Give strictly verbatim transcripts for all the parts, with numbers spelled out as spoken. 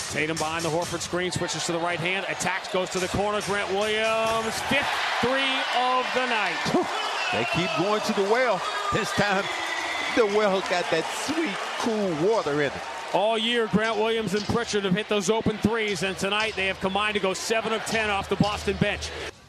Tatum behind the Horford screen, switches to the right hand, attacks, goes to the corner. Grant Williams, fifth three of the night. They keep going to the well. This time, the well got that sweet, cool water in it. All year, Grant Williams and Pritchard have hit those open threes, and tonight they have combined to go seven of ten off the Boston bench.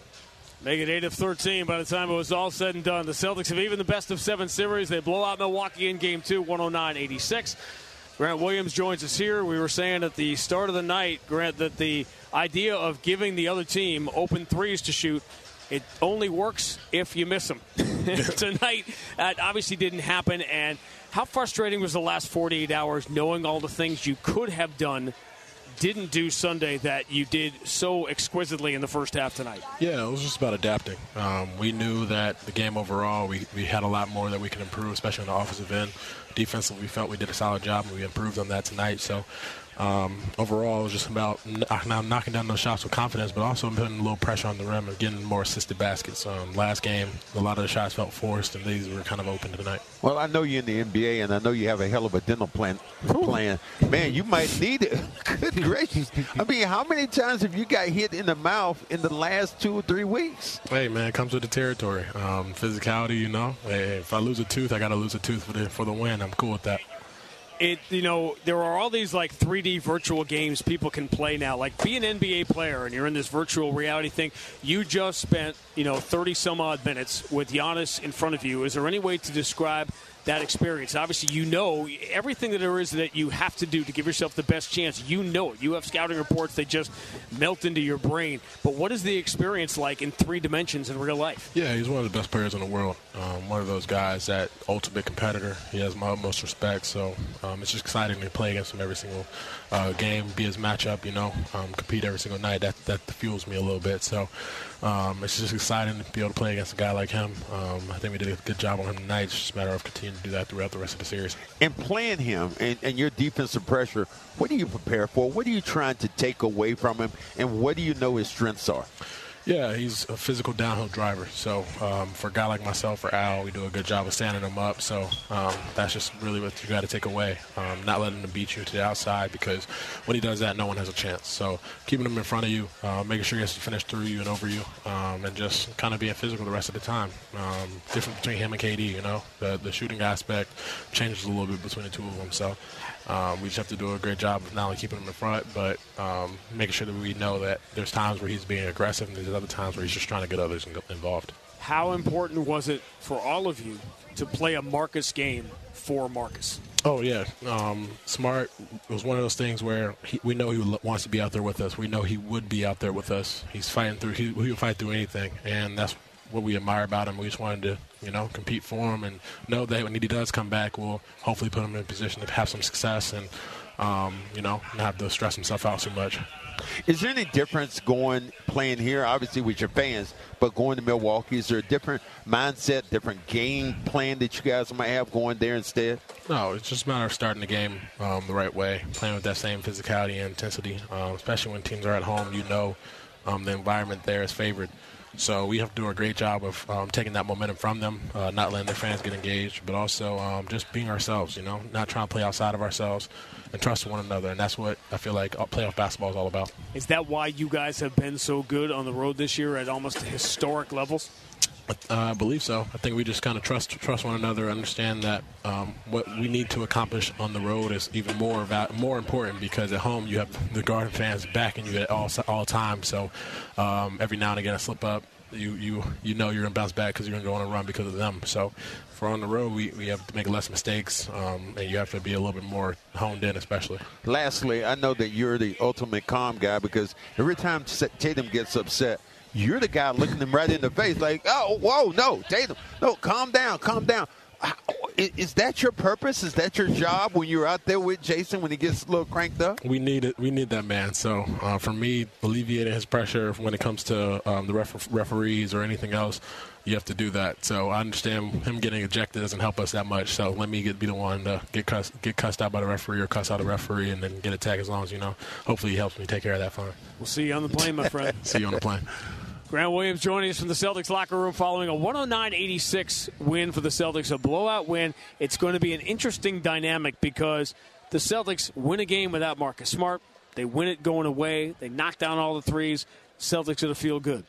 Make it eight of thirteen by the time it was all said and done. The Celtics have even the best of seven series. They blow out Milwaukee in game two, one oh nine eighty-six. Grant Williams joins us here. We were saying at the start of the night, Grant, that the idea of giving the other team open threes to shoot, it only works if you miss them. Tonight, that obviously didn't happen. And how frustrating was the last forty-eight hours knowing all the things you could have done, didn't do Sunday that you did so exquisitely in the first half tonight? Yeah, it was just about adapting. Um, we knew that the game overall, we, we had a lot more that we could improve, especially on the offensive end. Defensively, we felt we did a solid job, and we improved on that tonight. So um, overall, it was just about knock, knocking down those shots with confidence, but also putting a little pressure on the rim and getting more assisted baskets. Um, last game, a lot of the shots felt forced, and these were kind of open tonight. Well, I know you're in the N B A, and I know you have a hell of a dental plan. plan. Man, you might need it. Good gracious. I mean, how many times have you got hit in the mouth in the last two or three weeks? Hey, man, it comes with the territory. Um, physicality, you know. Hey, if I lose a tooth, I got to lose a tooth for the, for the win. I'm cool with that. It, you know, there are all these like three D virtual games people can play now. Like, be an N B A player and you're in this virtual reality thing. You just spent, you know, thirty some odd minutes with Giannis in front of you. Is there any way to describe that experience? Obviously, you know everything that there is that you have to do to give yourself the best chance. You know it. You have scouting reports that just melt into your brain. But what is the experience like in three dimensions in real life? Yeah, he's one of the best players in the world. Um, one of those guys, that ultimate competitor. He has my utmost respect. So um, it's just exciting to play against him every single uh, game, be his matchup, you know, um, compete every single night. That, that fuels me a little bit. So um, it's just exciting to be able to play against a guy like him. Um, I think we did a good job on him tonight. It's just a matter of continuing to do that throughout the rest of the series. And playing him and, and your defensive pressure, what do you prepare for? What are you trying to take away from him? And what do you know his strengths are? Yeah, he's a physical downhill driver. So um, for a guy like myself or Al, we do a good job of standing him up. So um, that's just really what you got to take away. Um, not letting him beat you to the outside, because when he does that, no one has a chance. So keeping him in front of you, uh, making sure he has to finish through you and over you, um, and just kind of being physical the rest of the time. Um, difference between him and K D, you know. The, the shooting aspect changes a little bit between the two of them. So um, we just have to do a great job of not only keeping him in front, but um, making sure that we know that there's times where he's being aggressive and there's other times where he's just trying to get others involved. How important was it for all of you to play a Marcus game for Marcus? Oh, yeah. Um, Smart was one of those things where he, we know he wants to be out there with us. We know he would be out there with us. He's fighting through, he, he would fight through anything, and that's what we admire about him. We just wanted to, you know, compete for him and know that when he does come back, we'll hopefully put him in a position to have some success and, um, you know, not have to stress himself out so much. Is there any difference going playing here, obviously with your fans, but going to Milwaukee? Is there a different mindset, different game plan that you guys might have going there instead? No, it's just a matter of starting the game um, the right way, playing with that same physicality and intensity, um, especially when teams are at home. You know um, the environment there is favored. So we have to do a great job of um, taking that momentum from them, uh, not letting their fans get engaged, but also um, just being ourselves, you know, not trying to play outside of ourselves and trust one another. And that's what I feel like playoff basketball is all about. Is that why you guys have been so good on the road this year at almost historic levels? Uh, I believe so. I think we just kind of trust trust one another, understand that um, what we need to accomplish on the road is even more about, more important, because at home you have the Garden fans backing you at all all time. So um, every now and again, a slip up, you you you know you're gonna bounce back because you're gonna go on a run because of them. So for on the road, we, we have to make less mistakes, um, and you have to be a little bit more honed in, especially. Lastly, I know that you're the ultimate calm guy, because every time Tatum gets upset, you're the guy looking him right in the face like, oh, whoa, no, Tatum, no, calm down, calm down. Is that your purpose? Is that your job when you're out there with Jason when he gets a little cranked up? We need it. We need that man. So uh, for me, alleviating his pressure when it comes to um, the ref- referees or anything else, you have to do that. So I understand him getting ejected doesn't help us that much. So let me get, be the one to get cussed, get cussed out by the referee or cuss out the referee and then get a tag as long as, you know, hopefully he helps me take care of that fine. We'll see you on the plane, my friend. See you on the plane. Grant Williams joining us from the Celtics locker room following a one oh nine eighty-six win for the Celtics, a blowout win. It's going to be an interesting dynamic because the Celtics win a game without Marcus Smart. They win it going away. They knock down all the threes. Celtics going to feel good.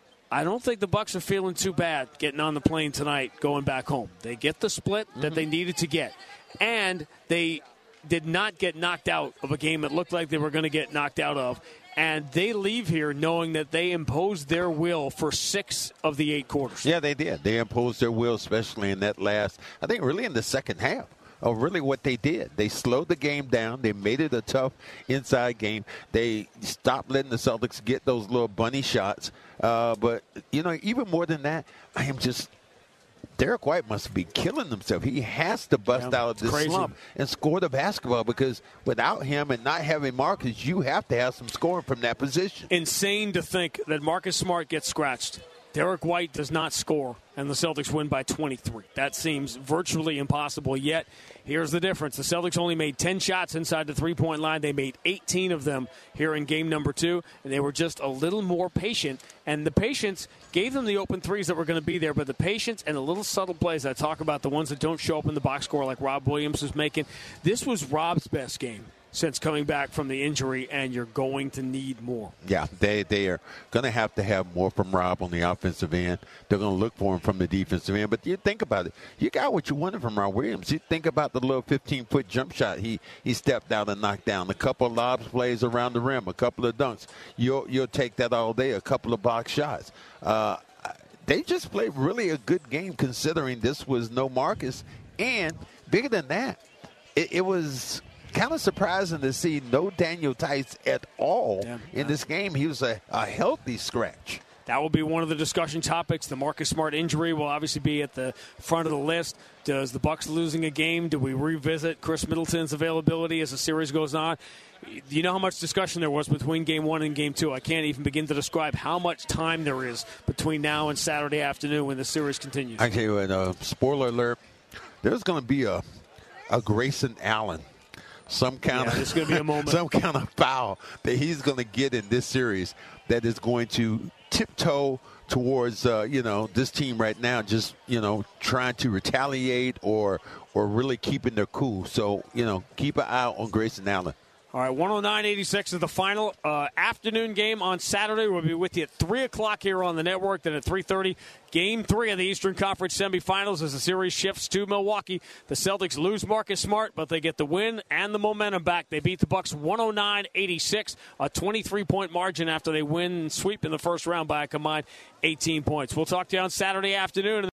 I don't think the Bucks are feeling too bad getting on the plane tonight, going back home. They get the split mm-hmm. that they needed to get. And they did not get knocked out of a game that looked like they were going to get knocked out of. And they leave here knowing that they imposed their will for six of the eight quarters. Yeah, they did. They imposed their will, especially in that last, I think really in the second half. Oh, really what they did. They slowed the game down. They made it a tough inside game. They stopped letting the Celtics get those little bunny shots. Uh, but, you know, even more than that, I am just – Derek White must be killing himself. He has to bust yeah, out of this crazy. slump and score the basketball, because without him and not having Marcus, you have to have some scoring from that position. Insane to think that Marcus Smart gets scratched. Derek White does not score, and the Celtics win by twenty-three. That seems virtually impossible, yet here's the difference. The Celtics only made ten shots inside the three-point line. They made eighteen of them here in game number two, and they were just a little more patient. And the patience gave them the open threes that were going to be there, but the patience and the little subtle plays I talk about, the ones that don't show up in the box score like Rob Williams was making, this was Rob's best game since coming back from the injury, and you're going to need more. Yeah, they they are going to have to have more from Rob on the offensive end. They're going to look for him from the defensive end. But you think about it. You got what you wanted from Rob Williams. You think about the little fifteen-foot jump shot he he stepped out and knocked down. A couple of lobs plays around the rim, a couple of dunks. You'll, you'll take that all day, a couple of box shots. Uh, they just played really a good game considering this was no Marcus. And bigger than that, it, it was – kind of surprising to see no Daniel Theis at all yeah. in this game. He was a, a healthy scratch. That will be one of the discussion topics. The Marcus Smart injury will obviously be at the front of the list. Does the Bucks losing a game? Do we revisit Chris Middleton's availability as the series goes on? You know how much discussion there was between game one and game two. I can't even begin to describe how much time there is between now and Saturday afternoon when the series continues. I tell you what, uh, spoiler alert, there's going to be a, a Grayson Allen. Some kind yeah, of gonna be a moment. some kind of foul that he's going to get in this series that is going to tiptoe towards uh, you know this team right now, just you know trying to retaliate or or really keeping their cool. So you know keep an eye out on Grayson Allen. All right, one oh nine eighty-six is the final uh, afternoon game on Saturday. We'll be with you at three o'clock here on the network. Then at three thirty, Game three of the Eastern Conference semifinals as the series shifts to Milwaukee. The Celtics lose Marcus Smart, but they get the win and the momentum back. They beat the Bucks one oh nine eighty-six, a twenty-three point margin after they win and sweep in the first round by a combined eighteen points. We'll talk to you on Saturday afternoon.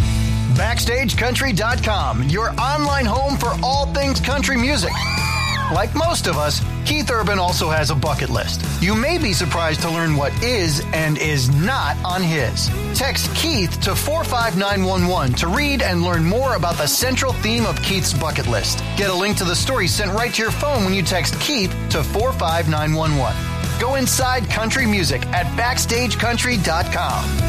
Backstage Country dot com, your online home for all things country music. Like most of us, Keith Urban also has a bucket list. You may be surprised to learn what is and is not on his. Text Keith to four five nine one one to read and learn more about the central theme of Keith's bucket list. Get a link to the story sent right to your phone when you text Keith to four five nine one one. Go inside country music at Backstage Country dot com.